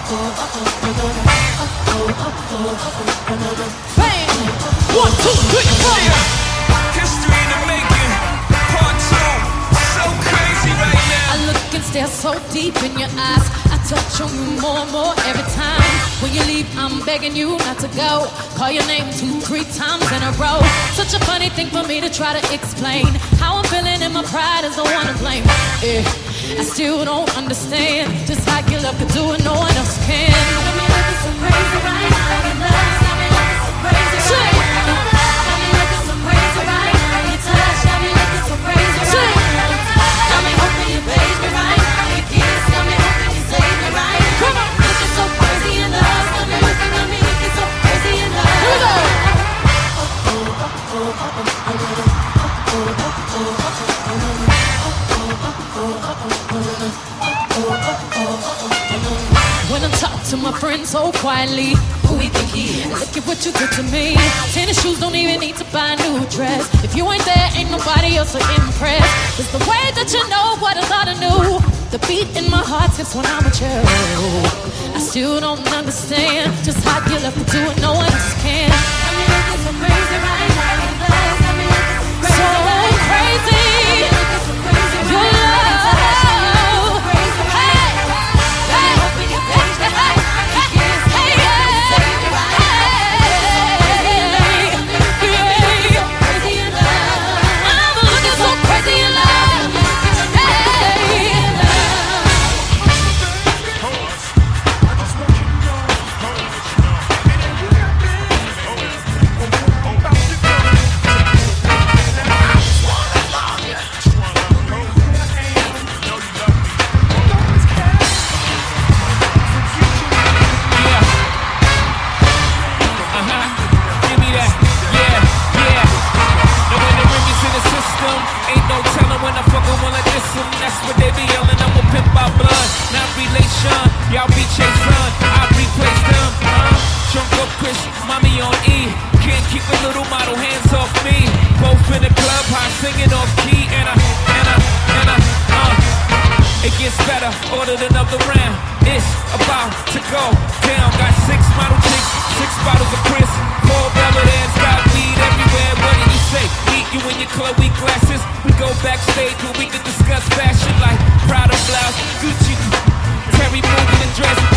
Bam! 1, 2, 3, 4. History in the making, part 2. So crazy right now. I look and stare so deep in your eyes. I touch on you more and more every time. When you leave, I'm begging you not to go. Call your name 2, 3 times in a row. Such a funny thing for me to try to explain. How I'm feeling and my pride is the one to blame. Yeah, I still don't understand just how you love to do it, no one else can. Got me looking so crazy right now. Your love got me looking so crazy right now. Got me looking so crazy right now. Your touch got me looking so crazy right now. Got me hoping you praise me right now. Your kiss got me hoping you save me right now. Come on. Looking so crazy in love. Got me looking so crazy in love. Here we go. When I talk to my friends so quietly, who we think he is? Look at what you did to me. Tennis shoes don't even need to buy a new dress. If you ain't there, ain't nobody else to impress. It's the way that you know what I thought I knew. The beat in my heart skips when I'm with you. I still don't understand just how you love to do it, no one else can. Got me looking so crazy right now. Your love got me looking so crazy. Your love. Ordered another round, it's about to go down. Got 6 model chicks, 6 bottles of Chris, 4 Belladance, got weed everywhere. What do you say? Meet you in your Chloe glasses. We go backstage where we can discuss fashion like Prada blouse, Gucci, Terry moving and dress.